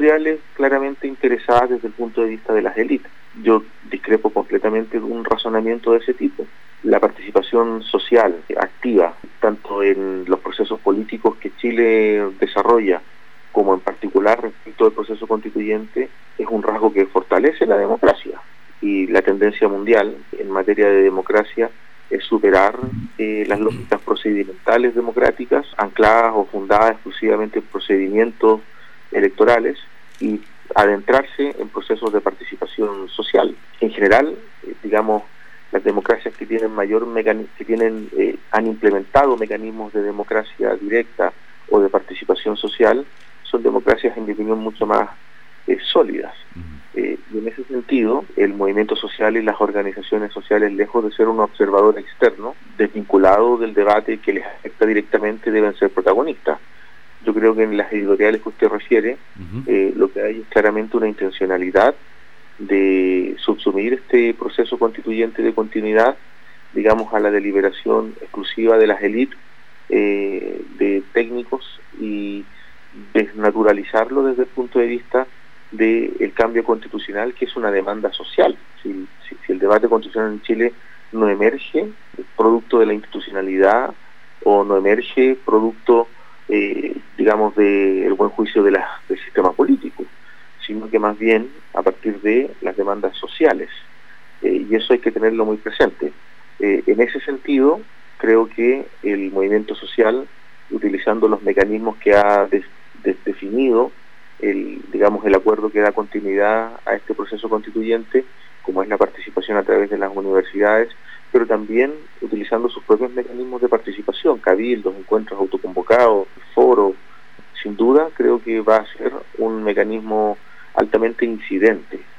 territoriales claramente interesadas desde el punto de vista de las élites. Yo discrepo completamente de un razonamiento de ese tipo. La participación social activa, tanto en los procesos políticos que Chile desarrolla, como en particular respecto al proceso constituyente, es un rasgo que fortalece la democracia. Y la tendencia mundial en materia de democracia es superar las lógicas procedimentales democráticas, ancladas o fundadas exclusivamente en procedimientos electorales, y adentrarse en procesos de participación social. En general, digamos, las democracias que tienen han implementado mecanismos de democracia directa o de participación social son democracias, en mi opinión, mucho más sólidas. Y en ese sentido, el movimiento social y las organizaciones sociales, lejos de ser un observador externo, desvinculado del debate que les afecta directamente, deben ser protagonistas. Yo creo que en las editoriales que usted refiere, lo que hay es claramente una intencionalidad de subsumir este proceso constituyente de continuidad, digamos, a la deliberación exclusiva de las élites de técnicos, y desnaturalizarlo desde el punto de vista del cambio constitucional, que es una demanda social. Si el debate constitucional en Chile no emerge producto de la institucionalidad, o no emerge producto, digamos, del buen juicio del sistema político, sino que más bien a partir de las demandas sociales, y eso hay que tenerlo muy presente. En ese sentido, creo que el movimiento social, utilizando los mecanismos que ha definido el acuerdo que da continuidad a este proceso constituyente, como es la participación a través de las universidades, pero también utilizando sus propios mecanismos de participación, cabildos, encuentros autoconvocados, foros, sin duda creo que va a ser un mecanismo altamente incidente.